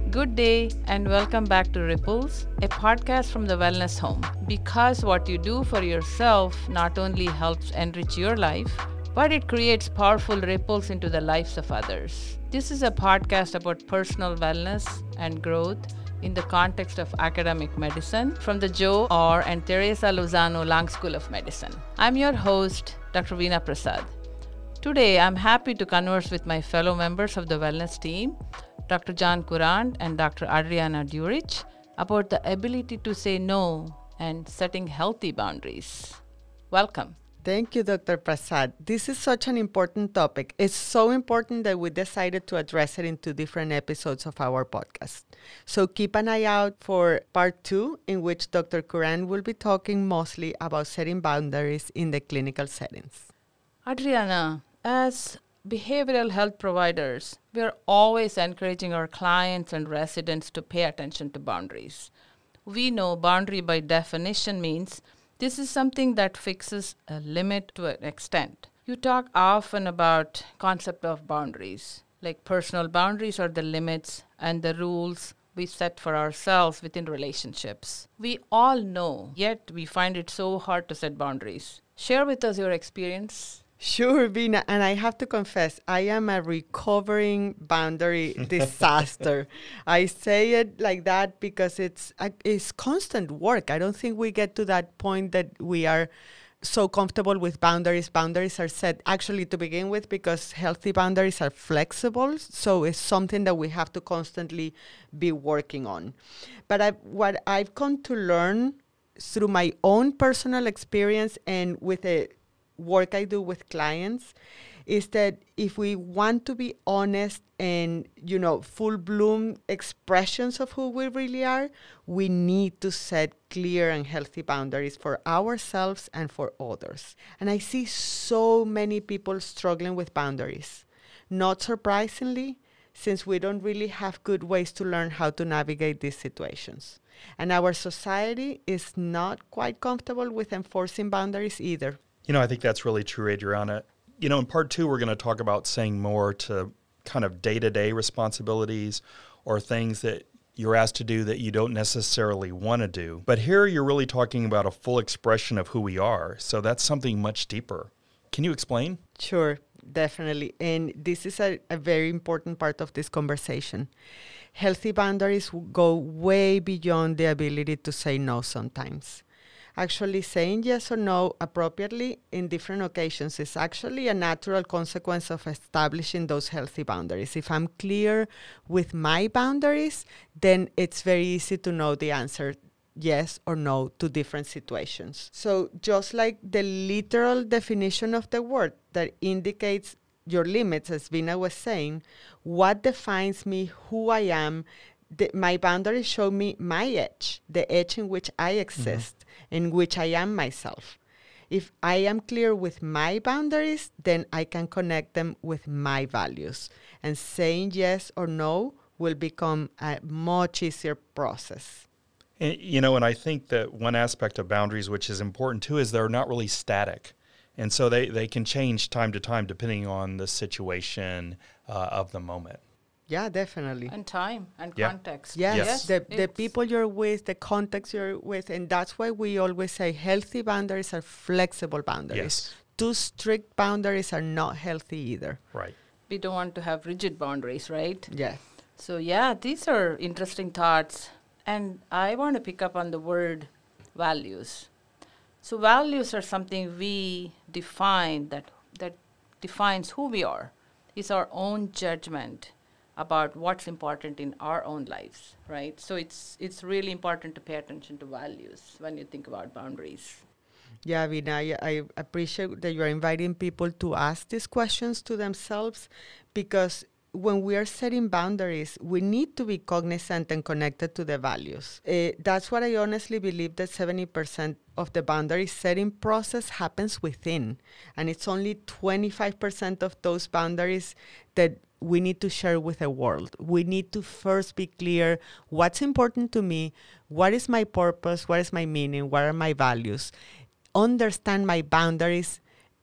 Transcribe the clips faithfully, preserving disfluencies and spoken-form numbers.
Good day and welcome back to Ripples, a podcast from the Wellness Home. Because what you do for yourself not only helps enrich your life, but it creates powerful ripples into the lives of others. This is a podcast about personal wellness and growth in the context of academic medicine from the Joe Orr and Teresa Lozano Lang School of Medicine. I'm your host, Doctor Veena Prasad. Today, I'm happy to converse with my fellow members of the wellness team, Doctor John Courant and Doctor Adriana Durich, about the ability to say no and setting healthy boundaries. Welcome. Thank you, Doctor Prasad. This is such an important topic. It's so important that we decided to address it in two different episodes of our podcast. So keep an eye out for part two, in which Doctor Courant will be talking mostly about setting boundaries in the clinical settings. Adriana, as behavioral health providers, we are always encouraging our clients and residents to pay attention to boundaries. We know boundary by definition means this is something that fixes a limit to an extent. You talk often about concept of boundaries, like personal boundaries are the limits and the rules we set for ourselves within relationships. We all know, yet we find it so hard to set boundaries. Share with us your experience. Sure, Veena, and I have to confess, I am a recovering boundary disaster. I say it like that because it's it's constant work. I don't think we get to that point that we are so comfortable with boundaries. Boundaries are set actually to begin with because healthy boundaries are flexible, so it's something that we have to constantly be working on. But I, what I've come to learn through my own personal experience and with a work I do with clients is that if we want to be honest and, you know, full bloom expressions of who we really are, we need to set clear and healthy boundaries for ourselves and for others. And I see so many people struggling with boundaries. Not surprisingly, since we don't really have good ways to learn how to navigate these situations. And our society is not quite comfortable with enforcing boundaries either. You know, I think that's really true, Adriana. You know, in part two, we're going to talk about saying more to kind of day-to-day responsibilities or things that you're asked to do that you don't necessarily want to do. But here you're really talking about a full expression of who we are. So that's something much deeper. Can you explain? Sure, definitely. And this is a, a very important part of this conversation. Healthy boundaries go way beyond the ability to say no sometimes. Actually, saying yes or no appropriately in different occasions is actually a natural consequence of establishing those healthy boundaries. If I'm clear with my boundaries, then it's very easy to know the answer yes or no to different situations. So just like the literal definition of the word that indicates your limits, as Veena was saying, what defines me, who I am, The, my boundaries show me my edge, the edge in which I exist, mm-hmm. in which I am myself. If I am clear with my boundaries, then I can connect them with my values. And saying yes or no will become a much easier process. And, you know, and I think that one aspect of boundaries, which is important too, is they're not really static. And so they, they can change time to time depending on the situation uh, of the moment. Yeah, definitely. And time and yeah. context. Yes, yes. The, the people you're with, the context you're with, and that's why we always say healthy boundaries are flexible boundaries. Yes. Too strict boundaries are not healthy either. Right. We don't want to have rigid boundaries, right? Yeah. So yeah, these are interesting thoughts. And I want to pick up on the word values. So values are something we define that that defines who we are. It's our own judgment about what's important in our own lives, right? So it's it's really important to pay attention to values when you think about boundaries. Yeah, Veena, I, I appreciate that you're inviting people to ask these questions to themselves, because when we are setting boundaries, we need to be cognizant and connected to the values. Uh, that's what I honestly believe, that seventy percent of the boundary setting process happens within. And it's only twenty-five percent of those boundaries that we need to share with the world. We need to first be clear what's important to me, what is my purpose, what is my meaning, what are my values. Understand my boundaries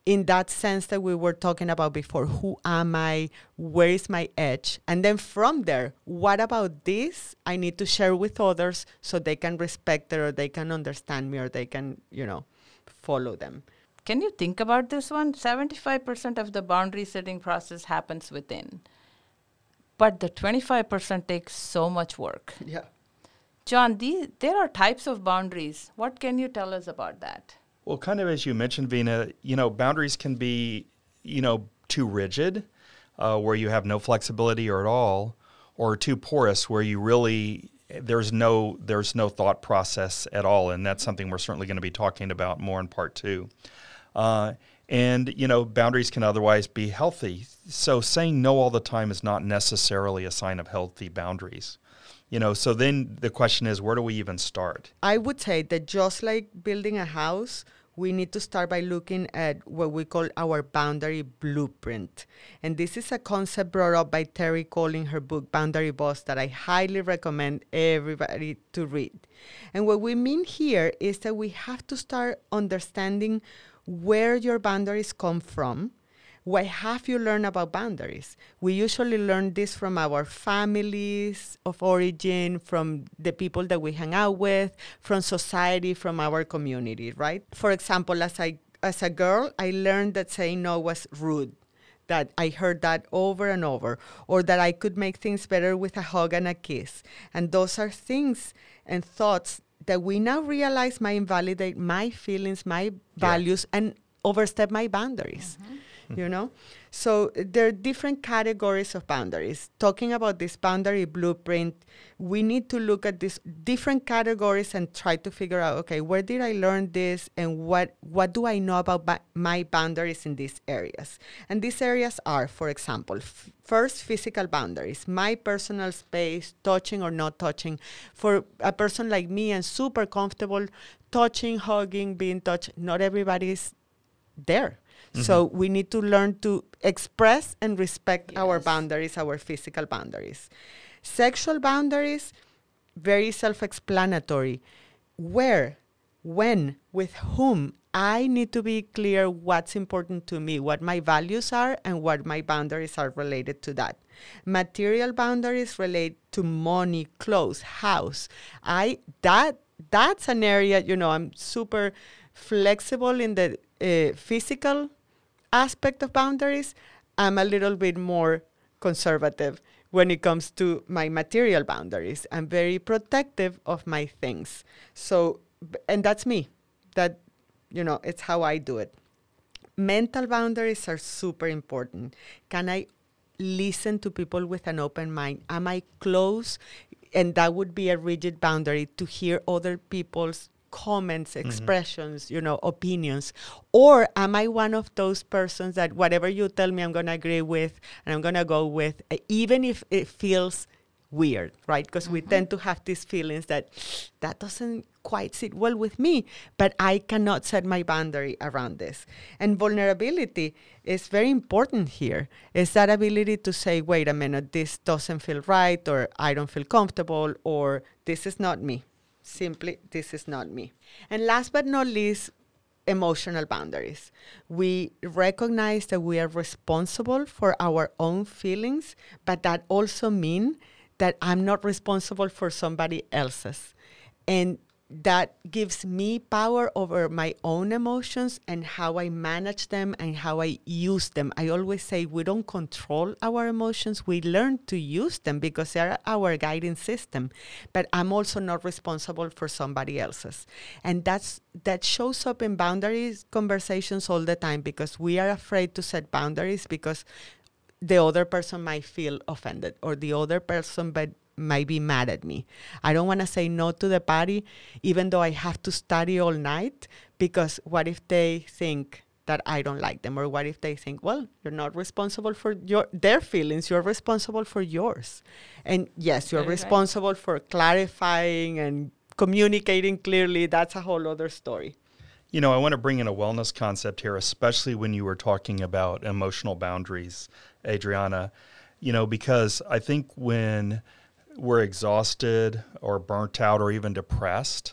in that sense that we were talking about before. Who am I? Where is my edge? And then from there, what about this I need to share with others so they can respect it or they can understand me or they can, you know, follow them. Can you think about this one? seventy-five percent of the boundary setting process happens within, but the twenty-five percent takes so much work. Yeah. John, these, there are types of boundaries. What can you tell us about that? Well, kind of as you mentioned, Veena, you know, boundaries can be, you know, too rigid, uh, where you have no flexibility or at all, or too porous, where you really there's no there's no thought process at all, and that's something we're certainly going to be talking about more in part two. Uh, and you know, boundaries can otherwise be healthy. So saying no all the time is not necessarily a sign of healthy boundaries. You know, so then the question is, where do we even start? I would say that just like building a house, we need to start by looking at what we call our boundary blueprint. And this is a concept brought up by Terry Cole in her book, Boundary Boss, that I highly recommend everybody to read. And what we mean here is that we have to start understanding where your boundaries come from. What have you learned about boundaries? We usually learn this from our families of origin, from the people that we hang out with, from society, from our community, right? For example, as I as a girl, I learned that saying no was rude, that I heard that over and over, or that I could make things better with a hug and a kiss. And those are things and thoughts that we now realize might invalidate my feelings, my values, yeah. and overstep my boundaries. Mm-hmm. You know, so there are different categories of boundaries. Talking about this boundary blueprint, we need to look at these different categories and try to figure out, okay, where did I learn this and what, what do I know about ba- my boundaries in these areas? And these areas are, for example, f- first, physical boundaries, my personal space, touching or not touching. For a person like me, and super comfortable touching, hugging, being touched, not everybody is there. Mm-hmm. So we need to learn to express and respect yes. our boundaries, our physical boundaries. Sexual boundaries, very self-explanatory. Where, when, with whom, I need to be clear what's important to me, what my values are, and what my boundaries are related to that. Material boundaries relate to money, clothes, house. I that that's an area, you know, I'm super flexible in the uh, physical aspect of boundaries. I'm a little bit more conservative when it comes to my material boundaries. I'm very protective of my things. So, and that's me. That, you know, it's how I do it. Mental boundaries are super important. Can I listen to people with an open mind? Am I close? And that would be a rigid boundary, to hear other people's comments, expressions, mm-hmm. you know, opinions? Or am I one of those persons that whatever you tell me, I'm going to agree with and I'm going to go with, uh, even if it feels weird, right? Because mm-hmm. we tend to have these feelings that that doesn't quite sit well with me, but I cannot set my boundary around this. And vulnerability is very important here. It's that ability to say, wait a minute, this doesn't feel right, or I don't feel comfortable, or this is not me. Simply, this is not me. And last but not least, emotional boundaries. We recognize that we are responsible for our own feelings, but that also means that I'm not responsible for somebody else's. And that gives me power over my own emotions and how I manage them and how I use them. I always say we don't control our emotions. We learn to use them because they're our guiding system. But I'm also not responsible for somebody else's. And that's that shows up in boundaries conversations all the time, because we are afraid to set boundaries because the other person might feel offended, or the other person but might be mad at me. I don't want to say no to the party, even though I have to study all night, because what if they think that I don't like them? Or what if they think, well, you're not responsible for your their feelings, you're responsible for yours. And yes, you're Very responsible right. for clarifying and communicating clearly. That's a whole other story. You know, I want to bring in a wellness concept here, especially when you were talking about emotional boundaries, Adriana, you know, because I think when we're exhausted or burnt out or even depressed,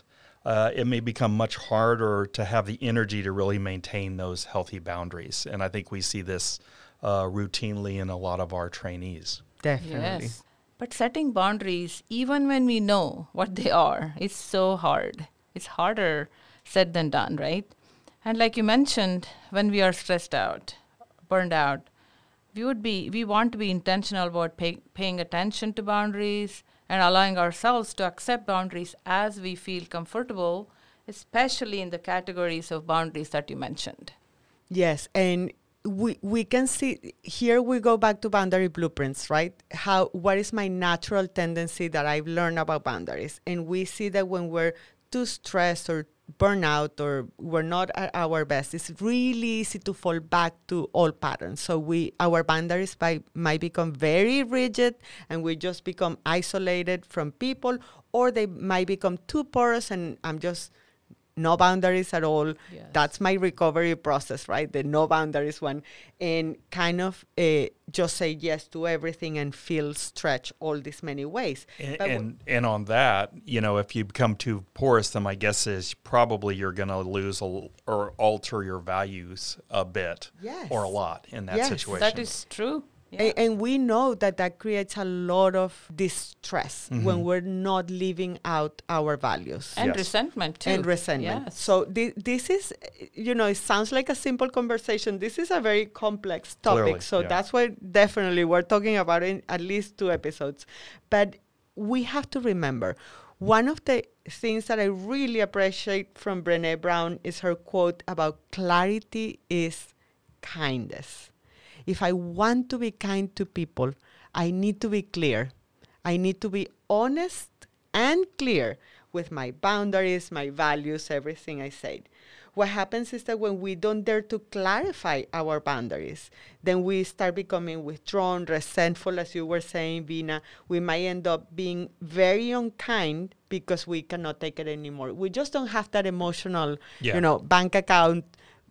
uh, it may become much harder to have the energy to really maintain those healthy boundaries. And I think we see this uh, routinely in a lot of our trainees. Definitely. Yes. But setting boundaries, even when we know what they are, is so hard. It's harder said than done, right? And like you mentioned, when we are stressed out, burned out, we would be we want to be intentional about pay, paying attention to boundaries and allowing ourselves to accept boundaries as we feel comfortable, especially in the categories of boundaries that you mentioned. Yes, and we we can see here we go back to boundary blueprints, right? How what is my natural tendency that I've learned about boundaries? And we see that when we're too stressed or burnout or we're not at our best, it's really easy to fall back to old patterns. So we our boundaries by, might become very rigid and we just become isolated from people, or they might become too porous and I'm just no boundaries at all. Yes. That's my recovery process, right? The no boundaries one. And kind of uh, just say yes to everything and feel stretched all these many ways. And, But and and on that, you know, if you become too porous, then my guess is probably you're going to lose a, l- or alter your values a bit Yes. or a lot in that Yes. situation. That is true. Yeah. A- And we know that that creates a lot of distress when we're not living out our values. and Yes. resentment too. And resentment. Yes. So thi- this is, uh, you know, it sounds like a simple conversation. This is a very complex topic. Clearly, so yeah. that's why definitely we're talking about it in at least two episodes. But we have to remember, one of the things that I really appreciate from Brené Brown is her quote about clarity is kindness. If I want to be kind to people, I need to be clear. I need to be honest and clear with my boundaries, my values, everything I said. What happens is that when we don't dare to clarify our boundaries, then we start becoming withdrawn, resentful, as you were saying, Vina. We might end up being very unkind because we cannot take it anymore. We just don't have that emotional, Yeah. you know, bank account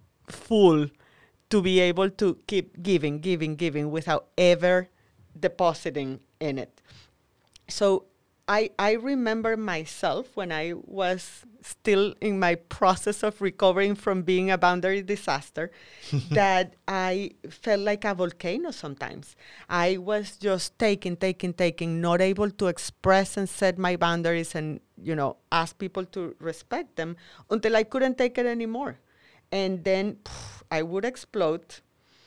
full to be able to keep giving, giving, giving without ever depositing in it. So I, I remember myself when I was still in my process of recovering from being a boundary disaster that I felt like a volcano sometimes. I was just taking, taking, taking, not able to express and set my boundaries and, you know, ask people to respect them until I couldn't take it anymore. And then pff, I would explode.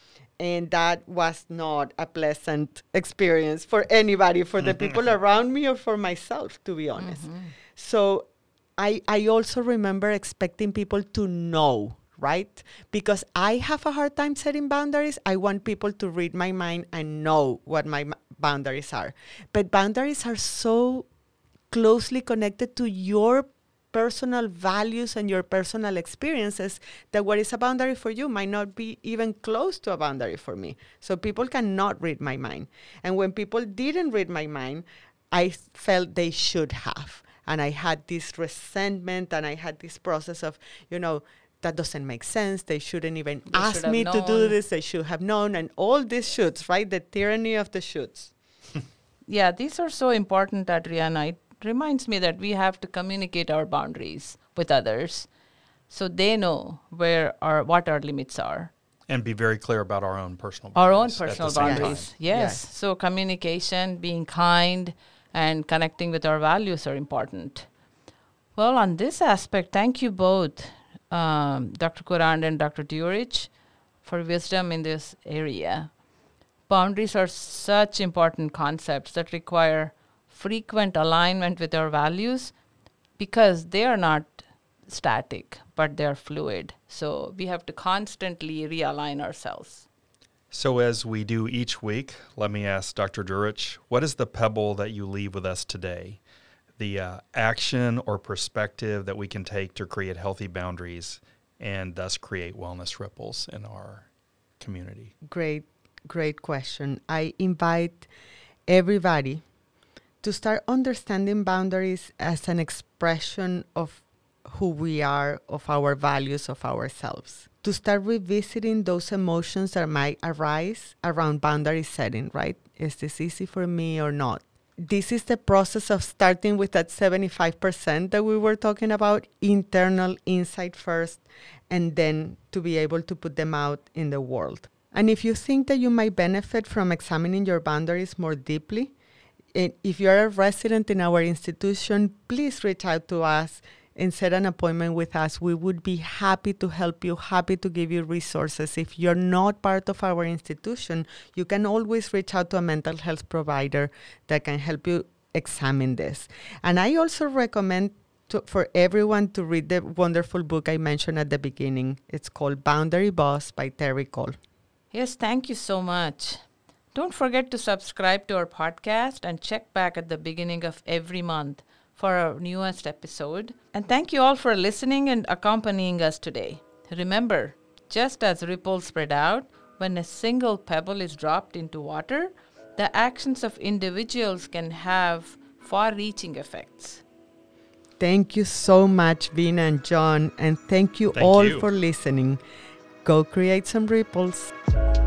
And that was not a pleasant experience for anybody, for the people around me or for myself, to be honest. Mm-hmm. So I, I also remember expecting people to know, right? Because I have a hard time setting boundaries. I want people to read my mind and know what my m- boundaries are. But boundaries are so closely connected to your personal values and your personal experiences that what is a boundary for you might not be even close to a boundary for me. So people cannot read my mind. And when people didn't read my mind, I felt they should have. And I had this resentment and I had this process of, you know, that doesn't make sense. They shouldn't even They ask should have me to do known. this. They should have known. And all these shoulds, right? The tyranny of the shoulds. Yeah, these are so important, Adriana. It reminds me that we have to communicate our boundaries with others so they know where our what our limits are. And be very clear about our own personal Our own boundaries at the personal same time. boundaries. Yes. Yes. So communication, being kind, and connecting with our values are important. Well, on this aspect, thank you both, um, Doctor Kurand and Doctor Diurich, for wisdom in this area. Boundaries are such important concepts that require frequent alignment with our values because they are not static, but they are fluid. So we have to constantly realign ourselves. So as we do each week, let me ask Doctor Diurich, what is the pebble that you leave with us today? The uh, action or perspective that we can take to create healthy boundaries and thus create wellness ripples in our community? Great, great question. I invite everybody to start understanding boundaries as an expression of who we are, of our values, of ourselves. To start revisiting those emotions that might arise around boundary setting, right? Is this easy for me or not? this is the process of starting with that seventy-five percent that we were talking about, internal insight first, and then to be able to put them out in the world. And if you think that you might benefit from examining your boundaries more deeply, if you're a resident in our institution, please reach out to us and set an appointment with us. We would be happy to help you, happy to give you resources. If you're not part of our institution, you can always reach out to a mental health provider that can help you examine this. And I also recommend to, for everyone to read the wonderful book I mentioned at the beginning. It's called Boundary Boss by Terry Cole. Yes, thank you so much. Don't forget to subscribe to our podcast and check back at the beginning of every month for our newest episode. And thank you all for listening and accompanying us today. Remember, just as ripples spread out, when a single pebble is dropped into water, the actions of individuals can have far-reaching effects. Thank you so much, Vina and John, and thank you thank all you. for listening. Go create some ripples.